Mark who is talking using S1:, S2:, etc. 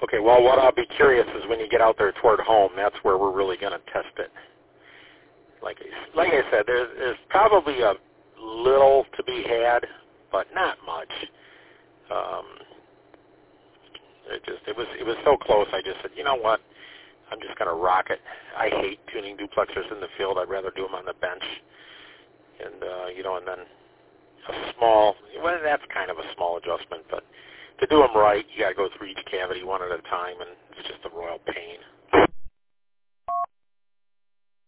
S1: Okay, well, what I'll be curious is when you get out there toward home, that's where we're really going to test it. Like I said, there's probably a little to be had, but not much. It was so close. I just said, you know what? I'm just going to rock it. I hate tuning duplexers in the field. I'd rather do them on the bench. And and then that's kind of a small adjustment, but to do them right, you got to go through each cavity one at a time, and it's just a royal pain.